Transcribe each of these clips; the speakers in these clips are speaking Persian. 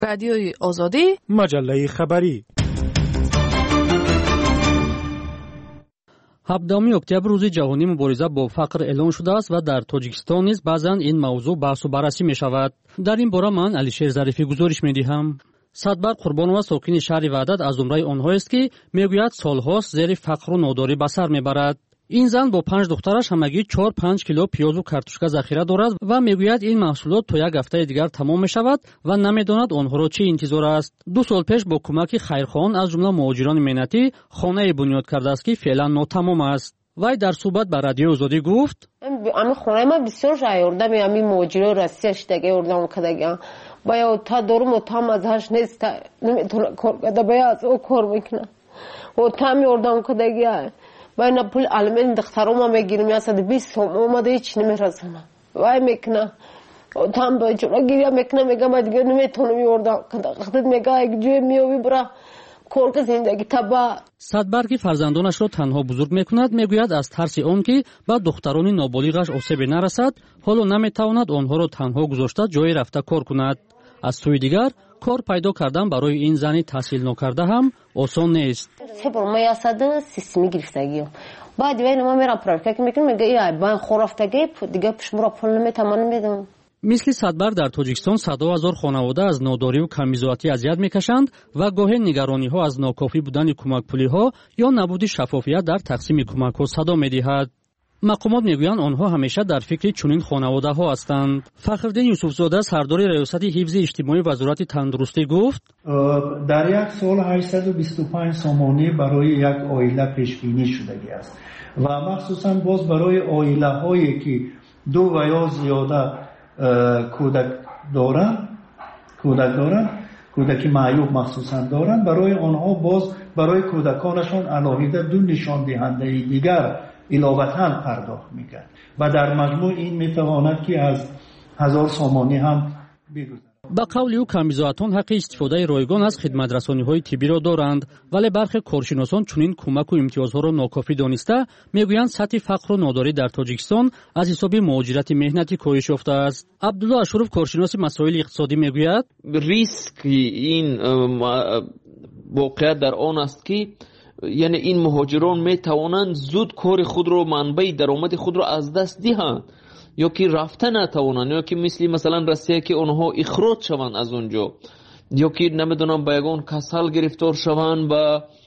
رادیوی آزادی، مجله خبری. 17 октябр рӯзи ҷаҳонии мубориза бо фақр эълон шудааст ва дар тоҷикистон низ баъзан ин мавзӯъ баҳсу баррасӣ мешавад. дар ин бора ман Алишер Зарифӣ гузориш медиҳам. Садбар Қурбонова сокини шаҳри Ваҳдат аз ҷумраи онҳоест ки мегӯяд солҳост зери фақру нодорӣ ба сар мебарад. ин зан бо 5 духтараш ҳамагӣ 4-5 кило пиёзу картошка захира дорад ва мегӯяд ин маҳсулот то як ҳафтаи дигар тамом мешавад ва намедонад онҳоро чӣ интизор аст. 2 сол пеш бо кӯмаки хайрхоҳон аз ҷумла муҳоҷирони меҳнатӣ хонае бунёд кардааст ки феълан нотамом аст. вай дар суҳбат ба радиои Озодӣ гуфт: ами хонаи ман бисёр аёрдами ами муҳоҷирои Россия шидаги ёрдам кардагиам. бая та дорум отам азаш нест, наметавона кор карда, бая аз о кор мекунам. отам ёрдам кардагия вай на пули алимент духтарома мегирим 120 сом омада ҳеч намерасонам. вай мекунам отам бачора гирия мекунам, мегам ба дигар наметавонам ёрдам кардам. вақте мега як ҷое меёви бира корки зиндаги таба. садбар ки фарзандонашро танҳо бузург мекунад, мегӯяд аз тарси он ки ба духтарони ноболиғаш осебе нарасад, ҳоло наметавонад онҳоро танҳо гузошта ҷое рафта кор кунад. аз сӯи дигар кор пайдо кардан барои ин зани таҳсил нокарда ҳам осон нест. се бор ма 130 гирифтагиам. баъд вай ма мерам проверка ки мекунам, мега ай бан хорафтаги дига пишмура пул наметавонам, намедонам. мисли садбар дар тоҷикистон садо ҳазор хонавода аз нодорию камизоатӣ азият мекашанд ва гоҳе нигарониҳо аз нокофӣ будани кӯмакпулиҳо ё набуди шаффофият дар тақсими кӯмакҳо садо медиҳад. мақомот мегӯянд онҳо ҳамеша дар фикри чунин хонаводаҳо ҳастанд. Фахриддин Юсуфзода сардори раёсати ҳифзи иҷтимоӣ вазорати тандурустӣ гуфт: дар як сол 825 сомонӣ барои як оила пешбинӣ шудагӣ аст ва махсусан боз барои оилаҳое ки ду ва ё зиёда кӯдак доранд, кӯдаки маъюб махсусан доранд, барои онҳо боз барои кӯдаконашон алоҳида ду нишондиҳандаи дигар иловатан пардохт мекард ва дар маҷмӯъ ин метавонад ки аз 1000 сомонӣ ҳам бигузарад. ба қавли ӯ камбизоатон ҳаққи истифодаи ройгон аз хидматрасониҳои тиббиро доранд, вале бархе коршиносон чунин кӯмаку имтиёзҳоро нокофӣ дониста мегӯянд сатҳи фақру нодорӣ дар Тоҷикистон аз ҳисоби муҳоҷирати меҳнатӣ коҳиш ёфтааст. Абдулло Ашуров, коршиноси масоили иқтисодӣ, мегӯяд: риски ин воқеият дар он аст ки яъне ин муҳоҷирон метавонанд зуд кори худро, манбаи даромади худро аз даст диҳанд ё ки рафта натавонанд, ё ки мисли масалан Россия ки онҳо ихроҷ шаванд аз онҷо, ё ки намедонам ба ягон касал гирифтор шаванд ва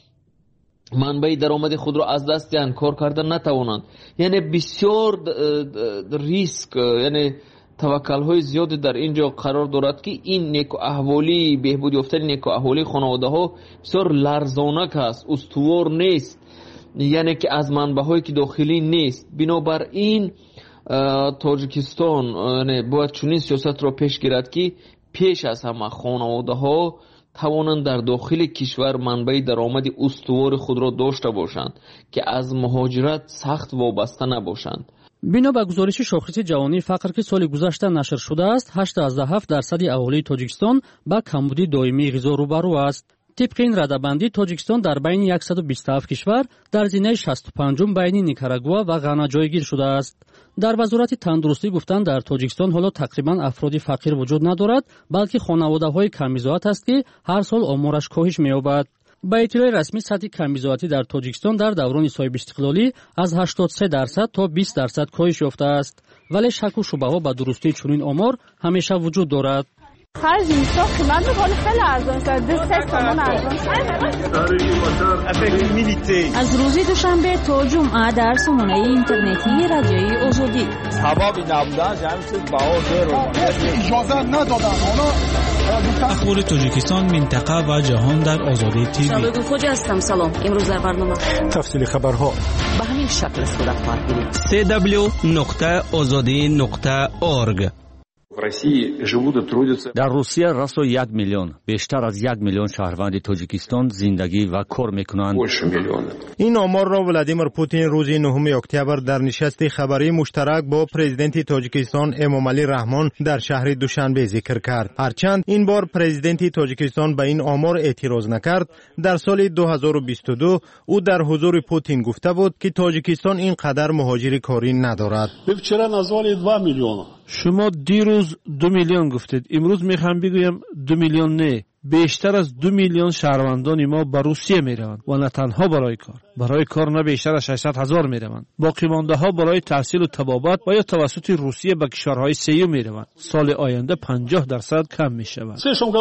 манбаи даромади худро аз даст диҳанд, кор кардан натавонанд. яъне бисёр риск, яъне таваккалҳои зиёде дар ин ҷо қарор дорад ки ин некоаҳволӣ, беҳбуд ёфтани некоаҳволии хонаводаҳо бисёр ларзонак аст, устувор нест, яъне ки аз манбаҳое ки дохилӣ нест. бинобар ин Тоҷикистон бояд чунин сиёсатро пеш гирад ки пеш аз ҳама хонаводаҳо тавонанд дар дохили кишвар манбаи даромади устувори худро дошта бошанд ки аз муҳоҷират сахт вобаста набошанд. бино ба гузориши шохиси ҷаҳонии фақр ки соли гузашта нашр шудааст, 87% аҳолии Тоҷикистон ба камбуди доимии ғизо рӯбарӯ аст. тибқи ин радабандӣ Тоҷикистон дар байни 127 кишвар дар зинаи 65-ум байни Никарагуа ва Ғана ҷойгир шудааст. дар вазорати тандурустӣ гуфтанд, дар Тоҷикистон ҳоло тақрибан афроди фақир вуҷуд надорад, балки хонаводаҳои камбизоат аст ки ҳар сол омораш коҳиш меёбад. ба иттилои расмӣ сатҳи камбизоатӣ дар Тоҷикистон дар даврони соҳибистиқлолӣ аз 83% то 20% коҳиш ёфтааст, вале шаку шубҳаҳо ба дурустии чунин омор ҳамеша вуҷуд дорад. هر زمستان قیمت میکنه خیلی ارزان شد 2-3 تومان ارزان شد. از روز دوشنبه تا جمعه در سامانه اینترنتی رادیوی آزادی سبب نبودن همین چیز بها زیر اجازه ندادن. اخبار تاجیکستان، منطقه و جهان در آزادی تیوی. شبکه فوجی هستم. سلام. امروز در برنامه تفصیل خبرها به همین شکل صورت خواهد گرفت. www.azadi.org. дар Русия расо 1 миллион, бештар аз 1 миллион шаҳрванди Тоҷикистон зиндагӣ ва кор мекунанд. این آمار را ولادیمیر پوتین روز 9 اکتبر در نشست خبری مشترک با پرزیدنت تاجیکستان امامعلی رحمان در شهر دوشنبه ذکر کرد. هرچند این بار پرزیدنت تاجیکستان به این آمار اعتراض نکرد، در سال 2022 او در حضور پوتین گفته بود که تاجیکستان اینقدر مهاجر کاری ندارد. چرا نزدیک 2 میلیون؟ شما دیروز دیروز 2 میلیون گفتید، امروز میخوام بگویم 2 میلیون نه، بیشتر از 2 میلیون شهروندان ما به روسیه میروند و نه تنها برای کار نه بیشتر از 600,000 میروند. باقی مانده ها برای تحصیل و طبابت و یا توسط روسیه به کشورهای سیوم میروند. سال آینده 50% کم میشود.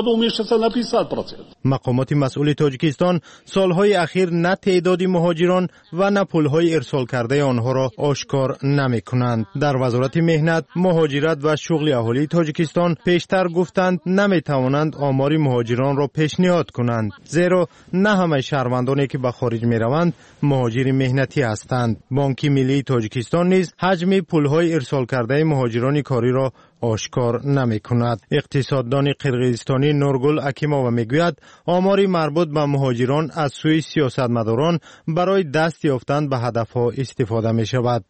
مقامات مسئول تاجیکستان سالهای اخیر نه تعداد مهاجران و نه پولهای ارسال کرده آنها را آشکار نمیکنند. در وزارت مهنت، مهاجرت و شغل اهالی تاجیکستان پیشتر گفتند نمیتوانند آمار مهاجران را پیشنهاد کنند، زیرا نه همه شهروندانی که به خارج میروند مهاجر مهنتی هستند. بانک ملی تاجیکستان نیز حجم پولهای ارسال کرده مهاجران کاری را آشکار نمی کند. اقتصاددان قرقیزستانی نورگل اکیمووا میگوید آماری مربوط به مهاجران از سوی سیاستمداران برای دست یافتن به هدفها استفاده می شود.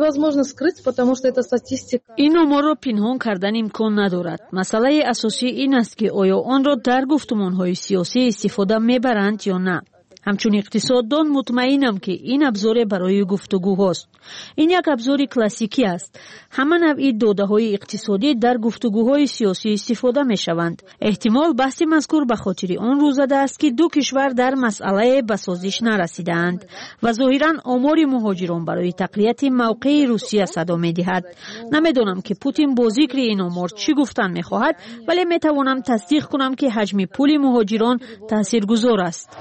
این آمار را پنهان کردن امکان ندارد. مسئله اساسی این است که آیا آن را در گفتمانهای سیاسی استفاده میبرند یا نه. همچون اقتصاددان مطمئنم که این ابزار برای گفتگو هاست. این یک ابزار کلاسیکی است. همه نوعی داده های اقتصادی در گفتگوهای سیاسی استفاده می شوند. احتمال بحث مذکور به خاطر آن روز زده است که دو کشور در مسئله به سازش نرسیدند و ظاهرا آمار مهاجران برای تقویت موقع روسیه صدا می دهد. نمیدانم که پوتین با ذکر این آمار چی گفتن می خواهد، ولی می توانم تصدیق کنم که حجم پول مهاجران تاثیرگذار است.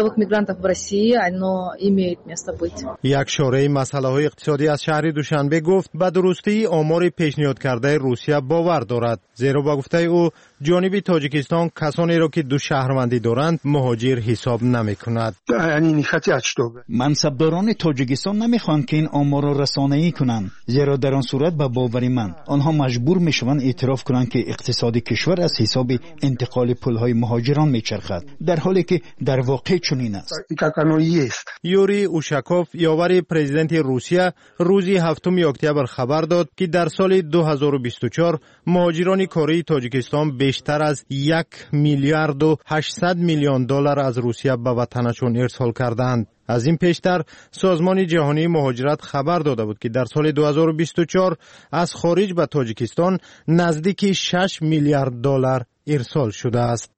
یک شورای مسائل اقتصادی از شهر دوشنبه گفت به درستی آمار پیشنهاد کرده روسیه باور دارد، زیرا با گفته او جانب تاجیکستان کسانی را که دو شهروندی دارند مهاجر حساب نمی کند. منصبداران تاجیکستان نمیخواهند که این آمار را رسانه‌ای کنند، زیرا در آن صورت به باور من آنها مجبور میشوند اعتراف کنند که اقتصاد کشور از حساب انتقال پولهای مهاجران میچرخد، در حالی که در واقع چنین است. یوری اوشاکوف یاور پرزیدنت روسیه روز 7 اکتبر خبر داد که در سال 2024 مهاجران کاری تاجیکستان بیشتر از 1 میلیارد و 800 میلیون دلار از روسیه به وطنشان ارسال کردند. از این پیشتر سازمان جهانی مهاجرت خبر داده بود که در سال 2024 از خارج به تاجیکستان نزدیک 6 میلیارد دلار ارسال شده است.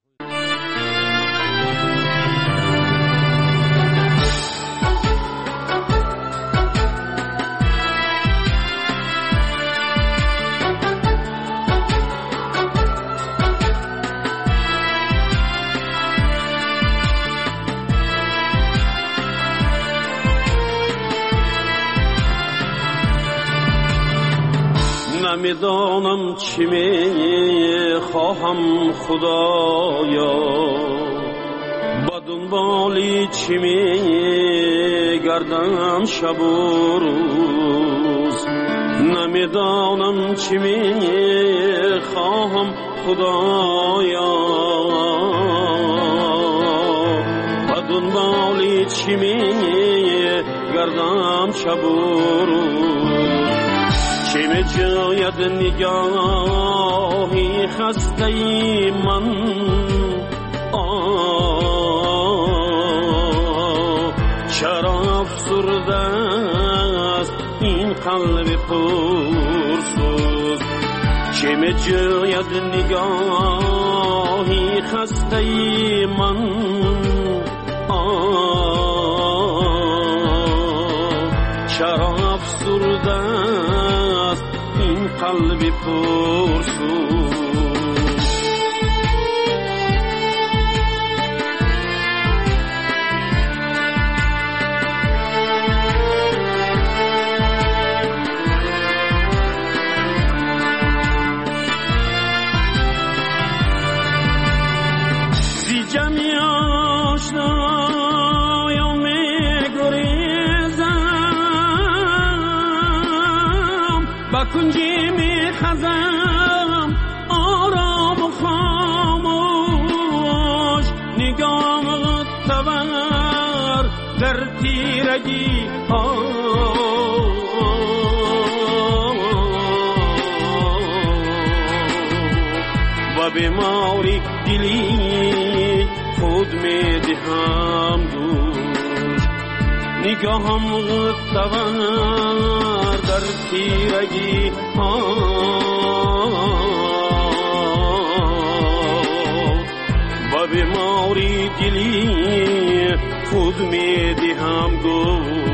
نمیدانم چی میخواهم خدایا، با دنبالی چی میگردم شب و روز. نمیدانم چی میخواهم خدایا، با دنبالی چی میگردم شب و روز. چه می جاید نگاهی خسته ای من، چرا افسرده است این قلب پرسوز. چه می جاید نگاهی خسته ای من، چرا افسرده است این قلب پرسوز. زی جمعی آشنایا میگریزم، با کنجی میخزم آرام و خاموش. نگام تبر در تیرگی و بیماری دلی خود میدهم دوش. نگاهم تبر در تیرگی لب ماری دلی خود می دهم گفت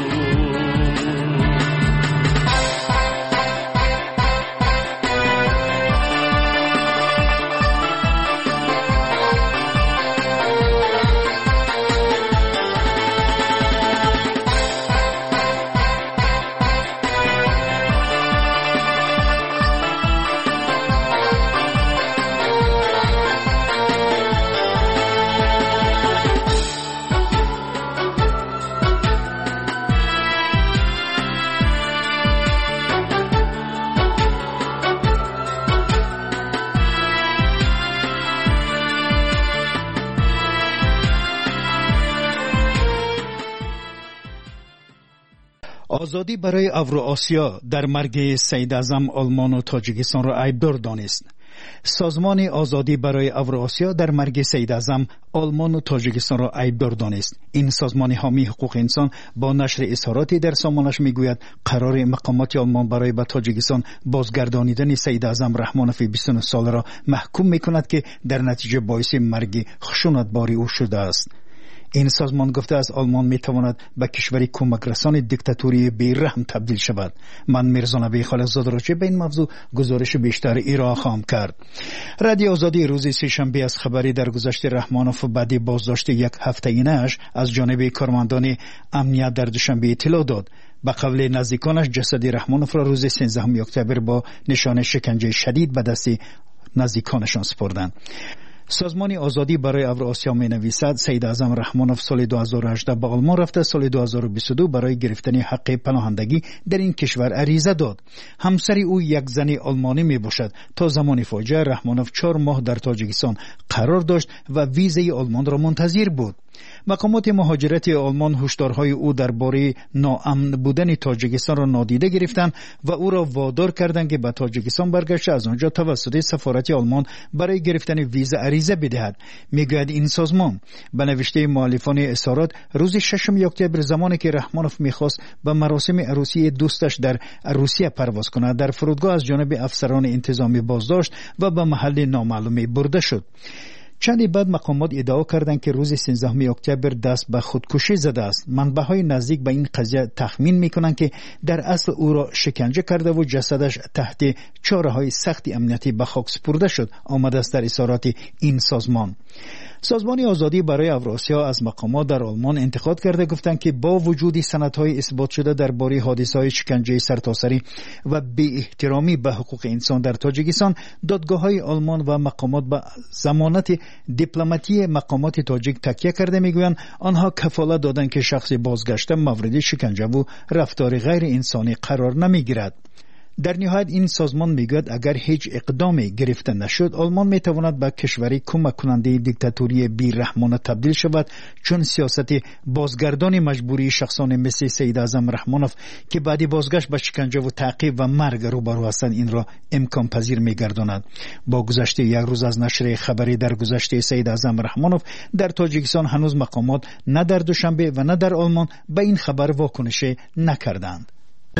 آزادی برای اوراسیا در مرگ سید اعظم آلمان و تاجیکستان را عیبدار دانست. سازمان آزادی برای اوراسیا در مرگ سید اعظم آلمان و تاجیکستان را عیبدار دانست. این سازمان حامی حقوق انسان با نشر اظهاراتی در سامانش میگوید قرار مقامات آلمان برای به تاجیکستان بازگردانیدن سید اعظم رحمانوف 29 ساله را محکوم میکند که در نتیجه باعث مرگ خشونتباری او شده است. این سازمان گفته است آلمان میتواند به کشوری کمک رسان دیکتاتوری بی‌رحم تبدیل شود. من میرزا نبی خالقزاده را به این موضوع گزارش بیشتر ارائه خواهم کرد. رادیو آزادی روز سه‌شنبه از خبری درگذشت رحمانوف بعد بازداشت یک هفته‌ای‌اش از جانب کارمندان امنیت در دوشنبه اطلاع داد. به قول نزدیکانش جسد رحمانوف را روز 13 اکتبر با نشان شکنجه شدید به دست نزدیکانشان سپردند. سازمان آزادی برای اوراسیا می نویسد سید اعظم رحمانوف سال 2018 به آلمان رفته، سال 2022 برای گرفتن حق پناهندگی در این کشور عریضه داد. همسر او یک زن آلمانی می باشد. تا زمان فاجعه رحمانوف 4 ماه در تاجیکستان قرار داشت و ویزای آلمان را منتظر بود. مقامات مهاجرت آلمان هشدارهای او درباره ناامن بودن تاجیکستان را نادیده گرفتند و او را وادار کردند که به تاجیکستان برگشته از آنجا توسط سفارت آلمان برای گرفتن ویزا عریضه بدهد. میگوید این سازمان به نوشته مؤلفان اظهارات روز 6 اکتبر زمانی که رحمانوف میخواست به مراسم عروسی دوستش در روسیه پرواز کند در فرودگاه از جانب افسران انتظامی بازداشت و به محل نامعلومی برده شد. چندی بعد مقامات ادعا کردند که روز 13 اکتبر دست به خودکشی زده است. منبع‌های نزدیک به این قضیه تخمین می‌کنند که در اصل او را شکنجه کرده و جسدش تحت چاره‌های سخت امنیتی به خاک سپرده شد. آمده است در اظهارات این سازمان. سازمان آزادی برای اوراسیا از مقامات در آلمان انتقاد کرده گفتند که با وجود سندهای اثبات شده درباره حادثه‌های شکنجه سرتاسری و بی‌احترامی به حقوق انسان در تاجیکستان، دادگاه‌های آلمان و مقامات به ضمانت دیپلماتی مقامات تاجیک تکیه کرده میگویند آنها کفالت دادند که شخص بازگشته مورد شکنجه و رفتار غیر انسانی قرار نمیگیرد. در نهایت این سازمان میگوید اگر هیچ اقدامی گرفته نشد آلمان میتواند به کشوری کمک کننده دیکتاتوری بی‌رحمانه تبدیل شود، چون سیاست بازگردانی مجبوری شخصان مثل سید اعظم رحمانوف که بعد بازگشت به شکنجه و تعقیب و مرگ روبرو هستند این را امکان پذیر میگرداند. با گذشت یک روز از نشر خبری در گذشت سید اعظم رحمانوف در تاجیکستان هنوز مقامات نه در دوشنبه و نه در آلمان به این خبر واکنش نکردند.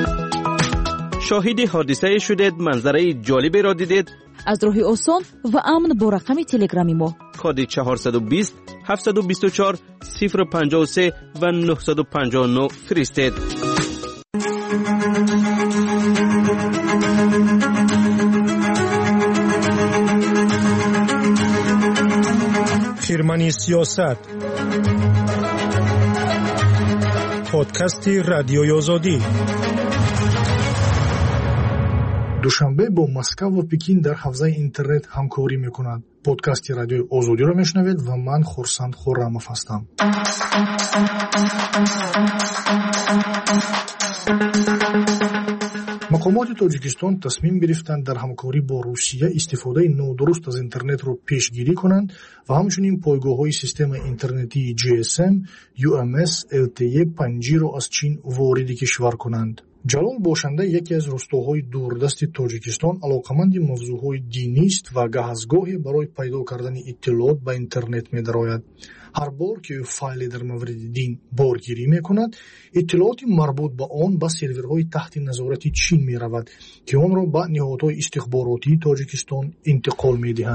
شاهد حادثه شدید، منظره جالبی را دیدید؟ از راه آسان و امن با رقم تلگرامی ما کد 420 724 053 و 959 فرستید. خیرمنی سیاست، پادکست رادیوی آزادی. دوشنبه با مسکو و پکین در حوزه اینترنت همکاری میکنند. پادکست رادیوی آزادی را میشنوید و من خورسند خرمов هستم. مقامات تاجیکستان تصمیم گرفتند در همکاری با روسیه استفاده نادرست از اینترنت را پیشگیری کنند و همچنین پایگاه‌های سیستم اینترنتی GSM، UMS، LTE 5G را از چین وارد کشور کنند. جلال باشنده یکی از روستاهای دوردست تاجیکستان علاقمند موضوعهای دینی است و گهزگاهی برای پیدا کردن اطلاعات به اینترنت می‌دراید. هر بار که فایلی در مورد دین بارگیری می‌کند، اطلاعات مربوط به آن به سرورهای تحت نظارت چین می‌رود که آن را به نهادهای استخباراتی تاجیکستان انتقال می‌دهند.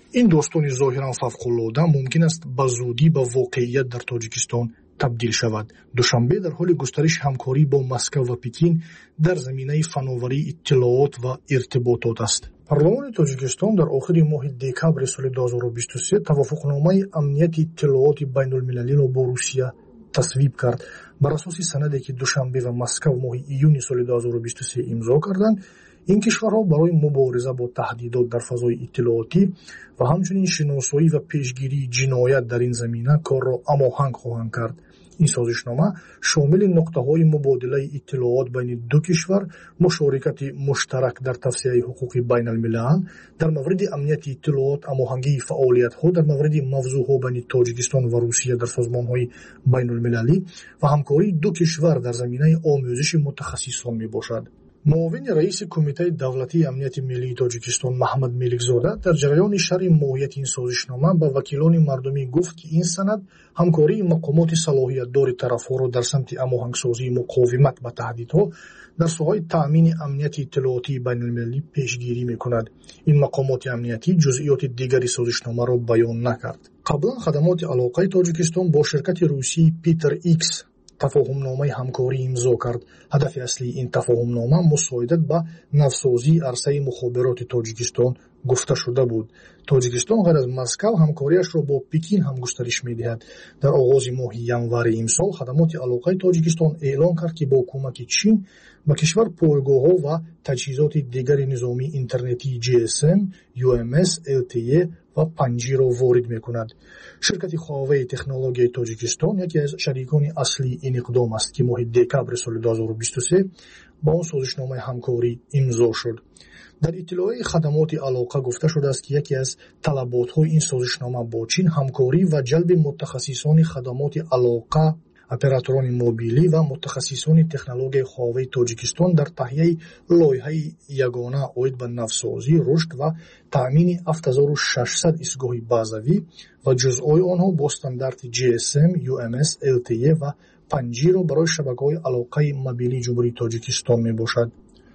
این داستانی ظاهرا فوق‌العاده ممکن است به زودی به واقعیت در تاجیکستان تبدیل شود. دوشنبه در حال گسترش همکاری با مسکو و پکین در زمینه فناوری اطلاعات و ارتباطات است. پارلمان تاجیکستان در آخر ماه دکبر سال 2023 توافقنامه امنیت اطلاعات بین المللی را با روسیه تصویب کرد. بر اساس سندی که دوشنبه و مسکو ماه ایون سال 2023 امضا کردند، این کشورها برای مبارزه با تهدیدات در فضای اطلاعاتی و همچنین شناسایی و پیشگیری جنایت در این زمینه کار را هماهنگ خواهند کرد. این سازشنامه شامل نقطه‌های مبادله اطلاعات بین دو کشور، مشارکت مشترک در توسعه حقوق بین الملل در مورد امنیت اطلاعات، هماهنگی فعالیت‌ها در مورد موضوع‌ها بین تاجیکستان و روسیه در سازمان‌های بین المللی و همکاری دو کشور در زمینه آموزش متخصصان میباشد. معاون رئیس کمیته دولتی امنیت ملی تاجیکستان محمد ملیکزاده در جریان شرح ماهیت این سازشنامه به وکیلان مردمی گفت که این سند همکاری مقامات صلاحیت‌دار طرف‌ها را در سمت هماهنگسازی مقاومت به تهدیدها در ساحه تأمین امنیت اطلاعاتی بین المللی پیشگیری می‌کند. این مقامات امنیتی جزئیات دیگری سازشنامه را بیان نکرد. قبلا خدمات علاقه تاجیکستان با شرکت روسی پیتر ایکس تفاهمنامه همکاری امضا کرد. هدف اصلی این تفاهمنامه مساعدت به نوسازی عرصه مخابرات تاجیکستان گفته شده بود. تاجیکستان غیر از مسکو همکاریش را با پکین هم گسترش می‌دهد. در آغاز ماه ینور امسال خدمات علاقه تاجیکستان اعلام کرد که با کمک چین به کشور پایگاه‌ها و تجهیزات دیگر نظامی اینترنتی GSM, UMS, LTE و 5G را وارد می‌کند. شرکت هواوی تکنولوژی تاجیکستان یکی از شریکان اصلی این اقدام است که ماه دکبر سال 2023 با آن سازشنامه همکاری امضا شد. در اطلاع خدمات علاقه گفته شده است که یکی از طلبات‌های این سازشنامه با چین همکاری و جلب متخصصان خدمات علاقه، اپراتوران موبیلی و متخصصان تکنولوژی هواوی تاجیکستان در تهیه لایحه یگانه عاید به نوسازی، رشد و تأمین 7600 ایستگاه بازوی و جزئی آنها با استاندارد GSM, UMS, LTE و 5G را برای شبکه‌های علاقه موبیلی جمهوری تاجیکستان میباشد.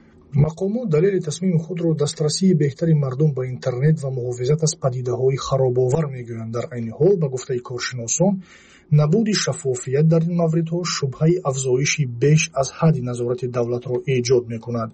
مقامات دلیل تصمیم خود را دسترسی بهتری مردم به اینترنت و محافظت از پدیده‌های خراب‌آور می‌گویند. در عین حال به گفته کارشناسان نبود شفافیت در این موردها شبهه افزایشی بیش از حد نظارت دولت را ایجاد می‌کند.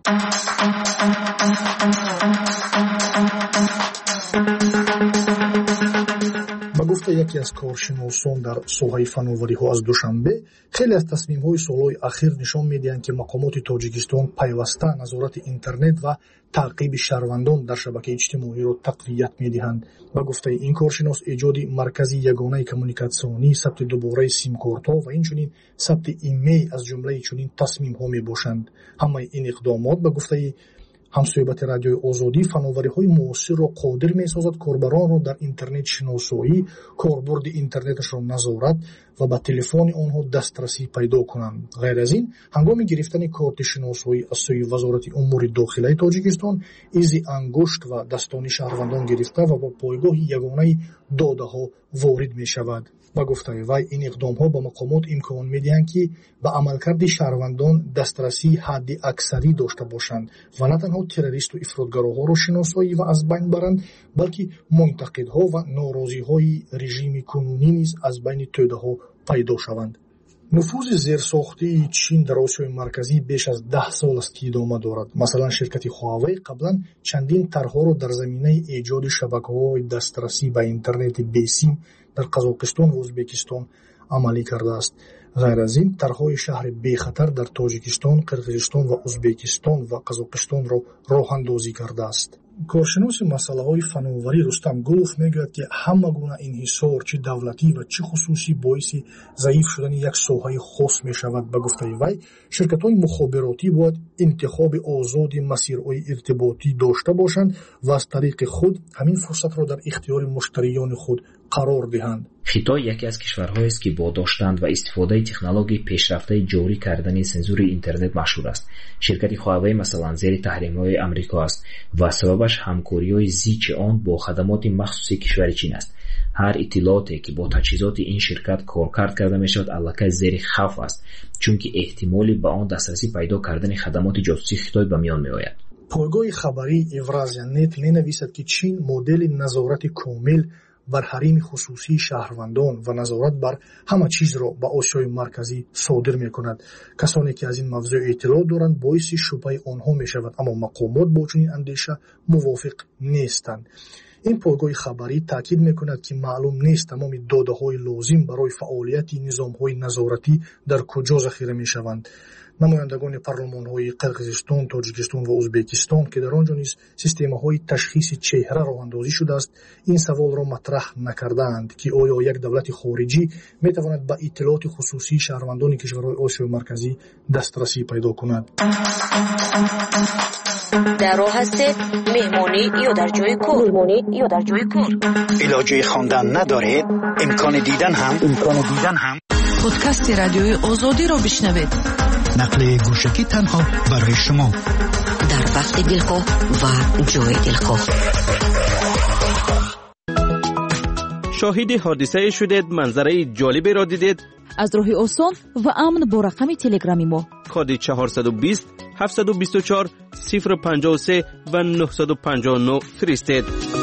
با گفته یکی از کارشناسان در ساحه فناوری‌ها از دوشنبه، خیلی از تصمیم‌های سال‌های اخیر نشان می‌دهند که مقامات تاجیکستان پیوسته نظارت اینترنت و تعقیب شهروندان در شبکه اجتماعی را تقویت می‌دهند. با گفته این کارشناس، ایجاد مرکزی یگانه کمیونیکاسیونی، ثبت دوباره سیم کارت‌ها و اینچنین ثبت ایمیل از جمله چنین تصمیم‌ها میباشند. همه این اقدامات با گفته همصحبت رادیوی آزادی فناوری‌های معاصر را قادر می‌سازد کاربران را در اینترنت شناسایی، کاربرد اینترنتش را نظارت و به تلفن آنها دسترسی پیدا کنند. غیر از این، هنگام گرفتن کارت شناسایی از سوی وزارت امور داخلی تاجیکستان، ایزی انگشت و دستانی شهروندان گرفته و با پایگاه یگانه داده‌ها وارد می‌شود. با گفته وی این اقدام‌ها به مقامات امکان می‌دهند که به عملکرد شهروندان دسترسی حد اکثری داشته باشند و نه تنها تروریست و افراطگراها را شناسایی و از بین برند، بلکه منتقدها و ناراضی‌های رژیم کنونی نیز از بین توده‌ها پیدا شوند. نفوذ زیرساختی چین در آسیای مرکزی بیش از 10 سال است که ادامه دارد. مثلا شرکت هواوی قبلا چندین طرح‌ها را در زمینه ایجاد شبکه‌های دسترسی به اینترنت بیسیم در قزاقستان و ازبکستان عملی کرده است. غیر از این، طرح‌های شهر بی‌خطر در تاجیکستان، قرقیزستان و ازبکستان و قزاقستان را راه‌اندازی کرده است. کارشناس مسائل فناوری رستم گلوف میگوید که همه گونه انحصار چه دولتی و چه خصوصی باعث ضعیف شدن یک ساحه خاص می شود. به گفته وی، شرکت‌های مخابراتی باید انتخاب آزاد مسیرهای ارتباطی داشته باشند و از طریق خود همین فرصت را در اختیار مشتریان خود قرار دهند. خیتای یکی از کشورهایی است که با داشتن و استفاده تکنولوژی پیشرفته جاری کردن سنسور اینترنت مشهور است. شرکت هواوی مثلا زیر تحریم‌های آمریکا است و سببش همکاری‌های زیچ آن با خدمات مخصوصی کشور چین است. هر اطلاعاتی که با تجهیزات این شرکت کارکرد کرده میشود البته زیر خوف است، چون که احتمالی به آن دسترسی پیدا کردن خدمات جاسوسی خیتای به میان میآید. پایگاه خبری Евразия.net می‌نویسد که چین مدل نظارت کامل بر حریم خصوصی شهروندان و نظارت بر همه چیز را به آسیای مرکزی صادر می‌کند. کسانی که از این موضوع اطلاع دارند باعث شبهه آنها می‌شود، اما مقامات با چنین اندیشه موافق نیستند. این پایگاه خبری تاکید می‌کند که معلوم نیست تمام داده‌های لازم برای فعالیت نظام‌های نظارتی در کجا ذخیره می‌شوند. نمایندگان پارلمان‌های قرقیزستان، تاجیکستان و ازبکستان که در آنجا نیز سیستم‌های تشخیص چهره راه اندازی شده است، این سوال را مطرح نکردند که آیا یک دولت خارجی می‌تواند به اطلاعات خصوصی شهروندان کشورهای آسیای مرکزی دسترسی پیدا کند. در راه هستید مهمانی یا در جای کار علاجه خواندن ندارید، امکان دیدن هم پادکست رادیوی آزادی را بشنوید. نقل گوشکی تنها برای شما در وقت دلخواه و جای دلخواه. شاهد حادثه شدید، منظره جالبی را دیدید. از راه آسان و امن با رقم تلگرامی ما کد 420 724 053 و 959 فرستید.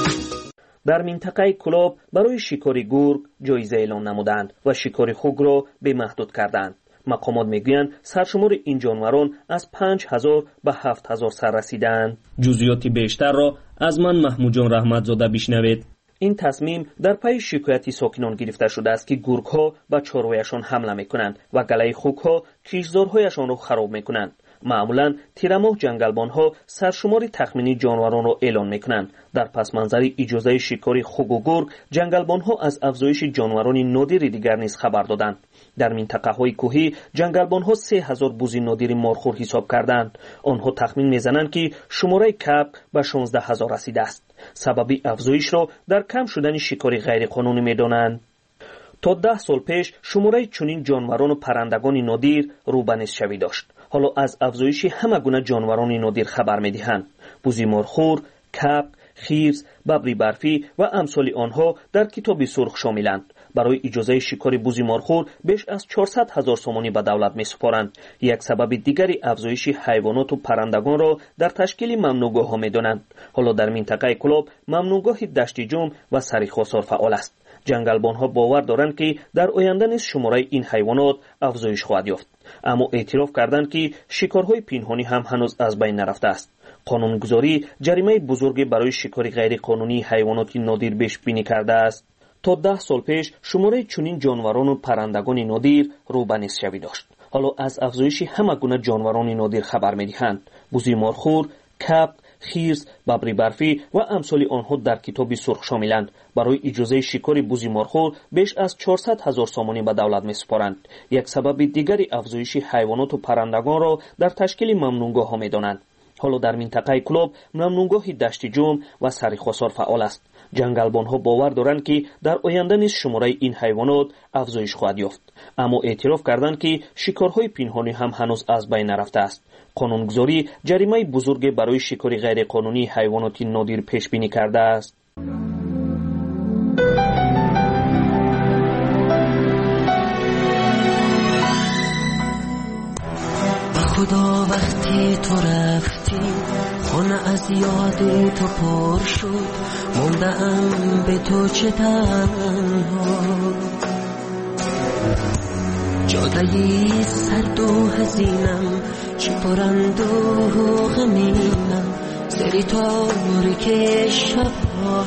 در منطقه کلاب برای شکار گرگ جایزه اعلام نمودند و شکار خوک را به محدود کردند. مقامات میگویند سرشمار این جانوران از 5000 به 7000 سر رسیدند. جزئیات بیشتر را از من محمود جان رحمتزاده بشنوید. این تصمیم در پی شکایتی ساکنان گرفته شده است که گرگ‌ها به چارویشان حمله می‌کنند و گله خوک‌ها کشتزارهایشان را خراب می‌کنند. معمولاً تیرماه جنگلبان‌ها سرشمار تخمینی جانوران را اعلان می‌کنند. در پس منظر اجازه شکار خوک و گرگ، جنگلبان‌ها از افزایش جانوران نادر دیگر نیز خبر دادند. در منطقه‌های کوهی جنگلبان‌ها 3000 بوز نادر مارخور حساب کردند. آنها تخمین می‌زنند که شماره کبک به 16000 رسیده است. سبب افزایش را در کم شدن شکار غیرقانونی می‌دانند. تا 10 سال پیش شماره چنین جانوران و پرندگان نادر رو به نصف‌شوی داشت. حالا از افزایش همه گونه جانوران نادر خبر می‌دهند. بوز مارخور، کبک، خرس، ببر برفی و امثال آنها در کتاب سرخ شاملند. برای اجازه شکار بوز مارخور بیش از 400,000 سومانی به دولت می‌سپارند. یک سبب دیگری افزایش حیوانات و پرندگان را در تشکیل ممنوعگاه‌ها می‌دانند. حالا در منطقه کلاب ممنوعگاه دشت جم و سریخواسار فعال است. جنگلبان‌ها باور دارند که در آینده نیز شماره این حیوانات افزایش خواهد یافت. اما اعتراف کردند که شکارهای پنهانی هم هنوز از بین نرفته است. قانونگذاری جریمه بزرگی برای شکار غیرقانونی حیوانات نادر پیش بینی کرده است. تا 10 سال پیش شماره چنین جانوران و پرندگان نادر رو به نصف‌شوی داشت. حالا از افزایش همه گونه جانوران نادر خبر می‌دهند. بوز مارخور، کبک، خرس، ببر برفی و امثال آنها در کتاب سرخ شاملند. برای اجازه شکار بوز مارخور بیش از 400,000 سومانی به دولت می‌سپارند. یک سبب دیگری افزایش حیوانات و پرندگان را در تشکیل ممنوعگاه‌ها می‌دانند. حالا در منطقه کلاب ممنوعگاه دشت جم و سریخواسار فعال است. جنگلبان‌ها باور دارند که در آینده نیز شماره این حیوانات افزایش خواهد یافت. اما اعتراف کردند که شکارهای پنهانی هم هنوز از بین نرفته است. قانونگذاری جریمه بزرگی برای شکار غیرقانونی حیوانات نادر پیش بینی کرده است. خدا وقتی تو رفتی خانه از یاد تو پر شد، موندم به تو چه تنها، جادهی سرد و حزینم چه پرند و غمینم، سری تاریک شبها،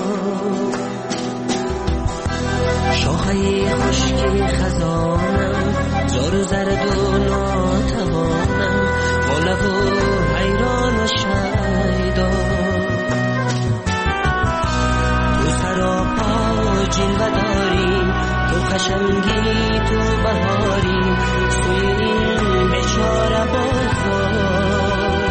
شاخه خشکی خزانم زار و زرد و ناتوانم، والا و حیران و شیدا، تو سراپا جلوه داری، تو خشمگی تو بهاری، سوی این بیچاره بازار،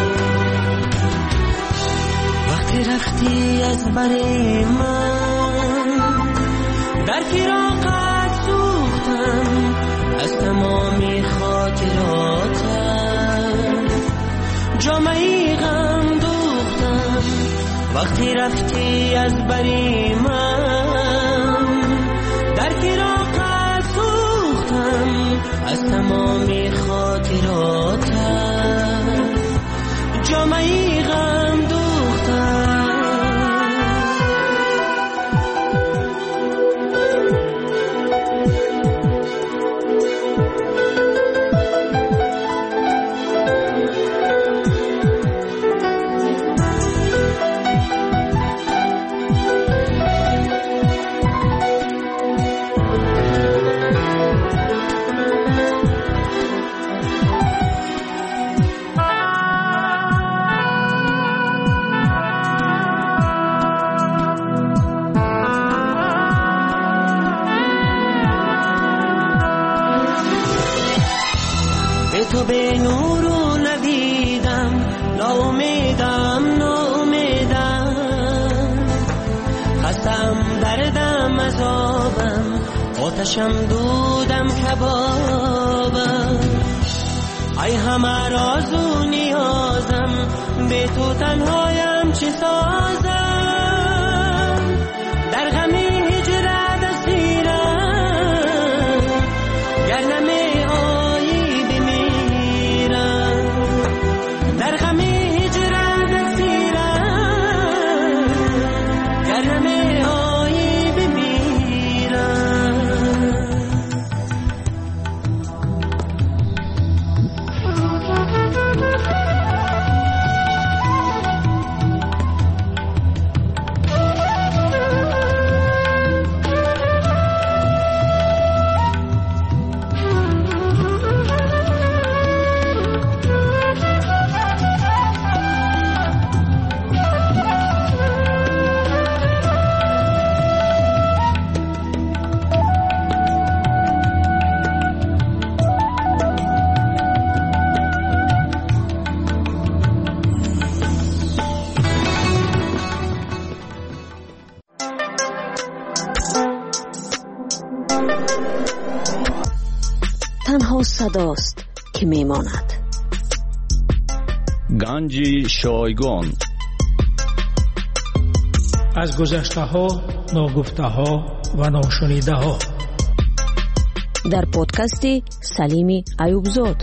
وقتی رفتی از بر من در فراقت سوختم، از تمامی خاطراتم جامعی غم دوختم، وقتی رفتی از بری من در فراقت سوختم، از تمامی خاطراتم جامعی غم تو به نورو ندیدم، ناامیدم خستم دردم عذابم، آتشم دودم کبابم. ای همه راز و نیازم، به تو تنهایم چه سازم. در غم هجرت اسیرم، گر نمی آیی بمیرم. در غم هجرت اسیرم، گر نمی آیی بمیرم. تنها صداست که میماند. گنج شایگان از گذشته ها، ناگفته ها و ناشنیده ها، در پادکست سلیم ایوبزاد.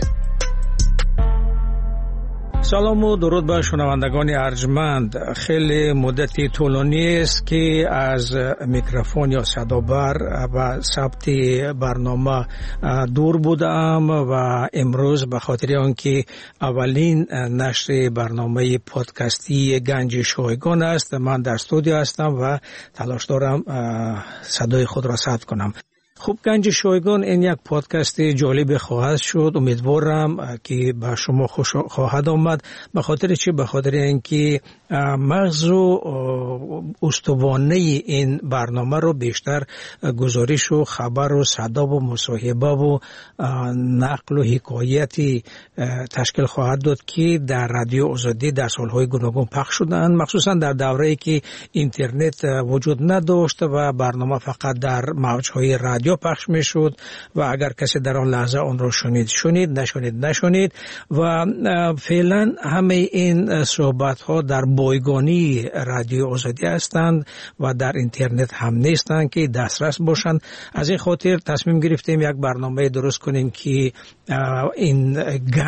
سلام و درود به شنوندگان ارجمند. خیلی مدتی طولانی است که از میکروفون یا صدابر و ثبت برنامه دور بودم و امروز به خاطر آنکه اولین نشر برنامه پادکستی گنج شایگان است، من در استودیو هستم و تلاش دارم صدای خود را ثبت کنم. خوب، گنج شایگان این یک پادکست جالب خواهد شد. امیدوارم که به شما خوش خواهد آمد. به خاطر چی؟ به خاطر اینکه مغز و استوانه این برنامه رو بیشتر گزارش و خبر و صدا و مصاحبه و نقل و حکایتی تشکیل خواهد داد که در رادیو آزادی در سالهای گوناگون پخش شدند، مخصوصا در دوره‌ای که اینترنت وجود نداشت و برنامه فقط در موج‌های رادیو پخش میشد و اگر کسی در آن لحظه آن را شنید، نشنید و فعلا همه این صحبت ها در بایگانی رادیو آزادی هستند و در اینترنت هم نیستند که دسترس باشند. از این خاطر تصمیم گرفتیم یک برنامه درست کنیم که این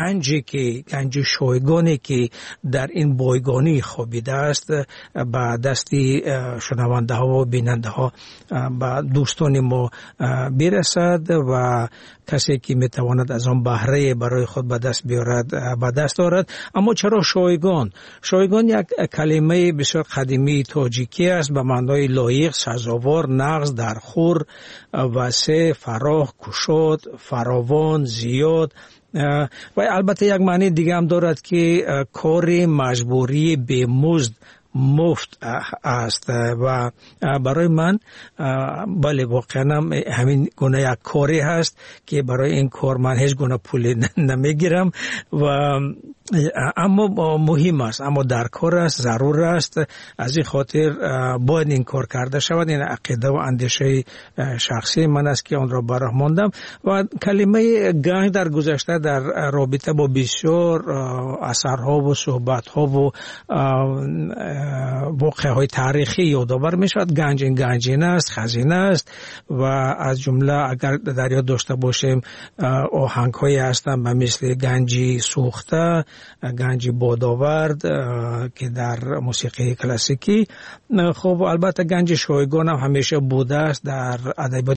گنج شایگانی که در این بایگانی خوابیده است به دستی شنونده ها و بیننده ها به دوستان ما برسد و کسی که میتواند از آن بهره برای خود به دست بیارد به دست آورد. اما چرا شایگان؟ شایگان یک کلمه بسیار قدیمی تاجیکی است به معنای لایق، سزاوار، نغز، درخور، وسع، فراخ، گشاد، فراوان، زیاد و البته یک معنی دیگه هم دارد که کار مجبوری به مزد مفت است و برای من بله واقعا همین گونه یک کاری هست که برای این کار من هیچ گونه پول نمیگیرم و اما مهم است، اما در کار است، ضرور است. از این خاطر باید این کار کرده شود. این عقیده و اندیشه شخصی من است که آن را برآمدم و کلمه گنج در گذشته در رابطه با بسیار اثرها و صحبتها و واقعه‌های تاریخی یادآور میشود. گنجینه است، خزینه است و از جمله اگر در یاد داشته باشیم آهنگ‌هایی هستند به مثل گنجی سوخته، گنجی بادآورد که در موسیقی کلاسیکی. خب البته گنج شایگان هم همیشه بوده است در ادبیات